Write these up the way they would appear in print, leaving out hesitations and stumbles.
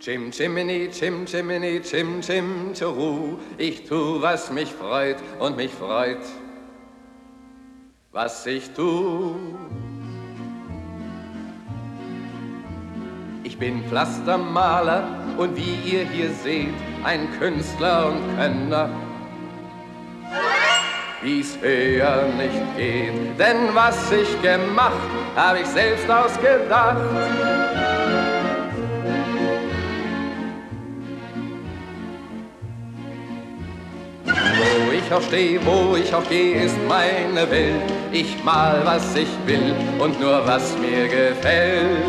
Chim Chimini, Chim Chimini, Chim Chim Churu. Ich tu, was mich freut und mich freut, was ich tu. Ich bin Pflastermaler und wie ihr hier seht, ein Künstler und Könner, wie's höher nicht geht. Denn was ich gemacht, hab ich selbst ausgedacht. Wo ich auch steh, wo ich auch geh, ist meine Welt. Ich mal, was ich will und nur was mir gefällt.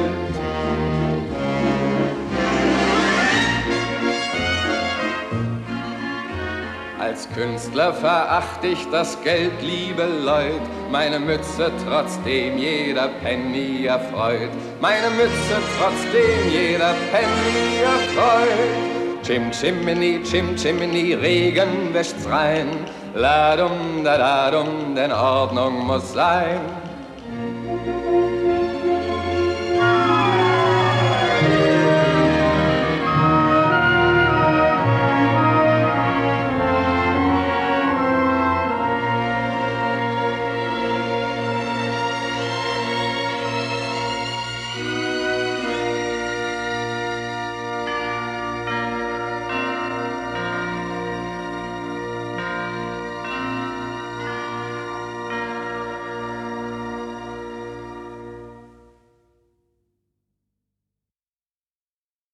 Als Künstler veracht ich das Geld, liebe Leut, meine Mütze trotzdem jeder Penny erfreut, meine Mütze trotzdem jeder Penny erfreut. Chim Chimini, Regen wäscht's rein, la dum, denn Ordnung muss sein.